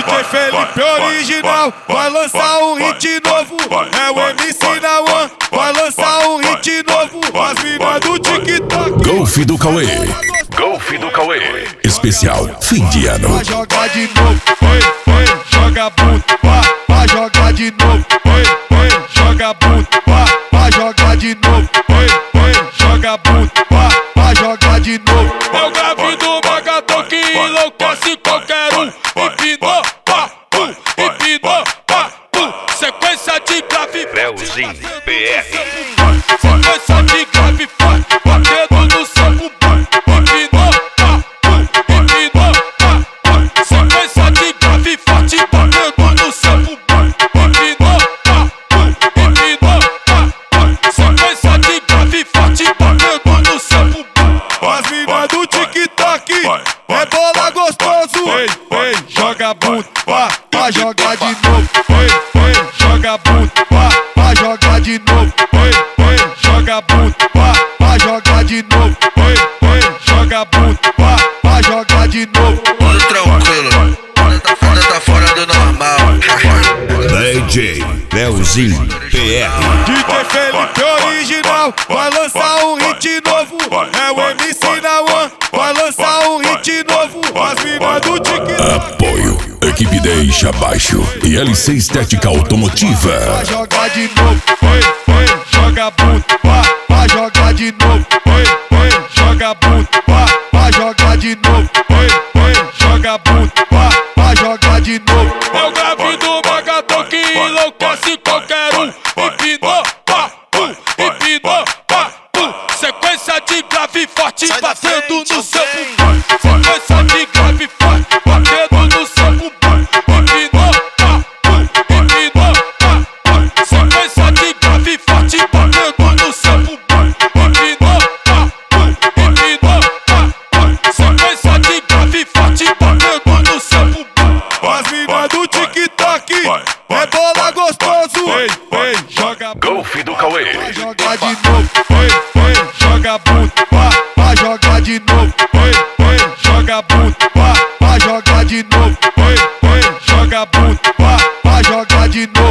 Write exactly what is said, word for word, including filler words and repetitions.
J Felipe original vai lançar um hit novo. É o M C da One, vai lançar um hit novo. As minas do TikTok. Golf do Cauê. Golf do Cauê. Especial fim de ano. Vai jogar de novo, ei, ei, joga bruto, vai, vai jogar de novo, ei, ei, joga bruto, vai, vai jogar de novo, ei, ei, joga bruto, vai, vai jogar de novo. É o grave do Magatão que enlouquece qualquer um. Empinou, pá, pum, empinou, pá, pum. Sequência de grave, Leozinho P R. sequência de grave, forte, batendo no seu bumbum. Empinou, pá, pum, empinou, pá, pum. Sequência de grave, forte, batendo no seu bumbum. Empinou, pá, pum, empinou, pá, pum. Sequência de grave, forte, batendo no seu bumbum. As minas do TikTok, é bola gostoso. Ei, ei, joga bruto, vai, vai jogar de novo. Ei, ei, joga bruto, vai, vai jogar de novo. Ei, ei, joga bruto, vai, vai jogar de novo. Ei, ei, joga bruto, vai, vai jogar de novo. Tudo tranquilo, nada tá fora do normal. D J Leozinho P R. D J Felipe original vai lançar um hit novo. É o M C da One, vai lançar um hit novo. As minas do TikTok. Apoio Equipe Deixa Abaixo e L C Estética Automotiva. Vai jogar de novo, ei, ei, joga bruto, vai, vai jogar de novo, ei, ei, joga bruto, vai, vai jogar de novo, ei, ei, joga bruto, vai, vai jogar de novo. É o grave do Magatão que enlouquece qualquer um. Empinou, pá, pum, empinou, pá, pum. Sequência de grave forte, batendo no seu bumbum. Sequência de grave forte, batendo no seu bumbum. Empinou, pá, pum, empinou, pá, pum. Sequência de grave forte, batendo no seu bumbum. Empinou, pá, pum, empinou, pá, pum. Sequência de grave forte, batendo no seu bumbum. As minas do TikTok, é bola gostoso. Ei, ei, joga bruto, Golf do Cauê. vai jogar de novo. Ei, ei, joga bruto, vai, vai jogar de novo. Ei, ei, joga bruto, vai, vai jogar de novo. Ei, ei, joga bruto, vai, vai jogar de novo.